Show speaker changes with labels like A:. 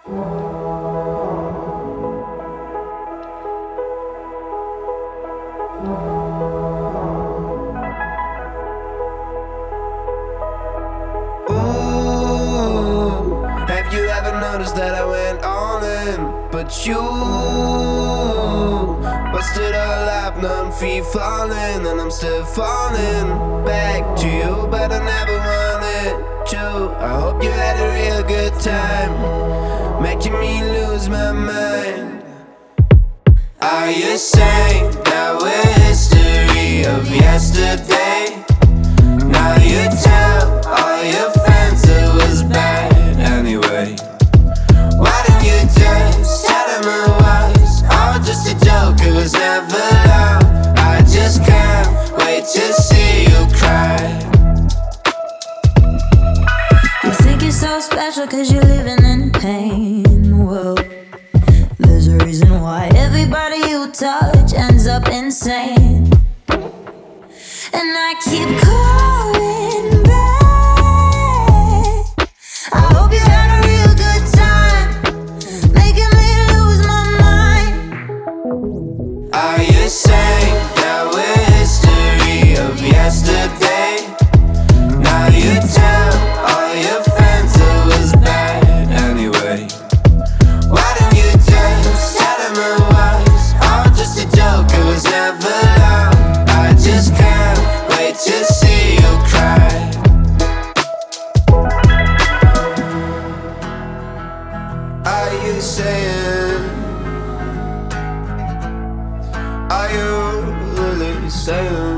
A: Ooh, have you ever noticed that I went all in? But you busted all up, now I'm free falling, and I'm still falling back to you, but I never wanted to. I hope you had a real good time, making me lose my mind. Are you saying that we're history of yesterday? Now you tell all your friends it was bad anyway. Why didn't you just tell them it was all just a joke? It was never love. I just can't wait to see you cry.
B: You think you're so special cause you're living in pain. Well, there's a reason why everybody you touch ends up insane. And I keep calling back. I hope you had a real good time, making me lose my mind.
A: Are you saying that we're history of yesterday? Now you tell all your friends it was bad anyway. Why didn't you just tell them it was all just a joke? It was never love. I just can't wait to see you cry. Are you saying? Are you really saying?